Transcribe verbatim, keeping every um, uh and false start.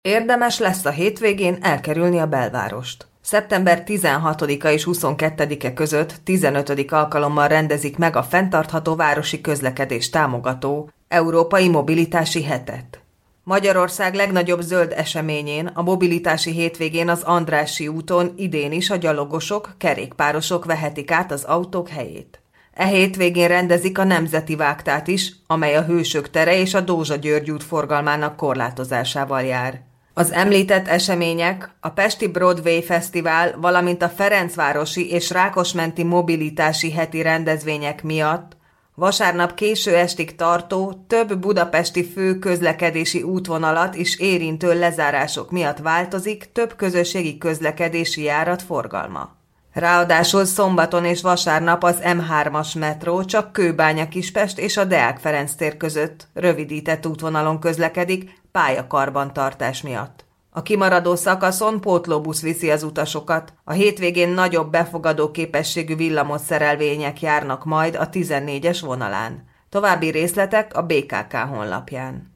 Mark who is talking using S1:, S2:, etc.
S1: Érdemes lesz a hétvégén elkerülni a belvárost. szeptember tizenhatodika és huszonkettedike között tizenötödik alkalommal rendezik meg a fenntartható városi közlekedés támogató Európai Mobilitási Hetet. Magyarország legnagyobb zöld eseményén, a mobilitási hétvégén az Andrássy úton idén is a gyalogosok, kerékpárosok vehetik át az autók helyét. E hétvégén rendezik a Nemzeti Vágtát is, amely a Hősök tere és a Dózsa-György út forgalmának korlátozásával jár. Az említett események, a Pesti Broadway Fesztivál, valamint a Ferencvárosi és Rákosmenti mobilitási heti rendezvények miatt vasárnap késő estig tartó, több budapesti fő közlekedési útvonalat is érintő lezárások miatt változik több közösségi közlekedési járat forgalma. Ráadásul szombaton és vasárnap az M hármas metró csak Kőbánya-Kispest és a Deák Ferenc tér között rövidített útvonalon közlekedik pályakarbantartás miatt. A kimaradó szakaszon pótlóbusz viszi az utasokat, a hétvégén nagyobb befogadó képességű villamosszerelvények járnak majd a tizennégyes vonalán. További részletek a bé ká ká honlapján.